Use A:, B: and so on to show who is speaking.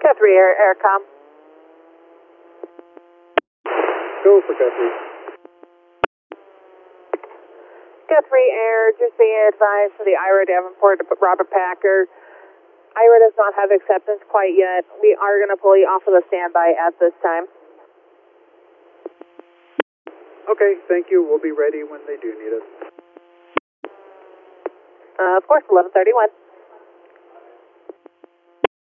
A: Guthrie Air, Aircom.
B: Go for Guthrie.
A: Guthrie Air, just being advised for the Ira Davenport to Robert Packer. Ira does not have acceptance quite yet. We are going to pull you off of the standby at this time.
B: Okay, thank you. We'll be ready when they do need us.
A: Of course, 1131.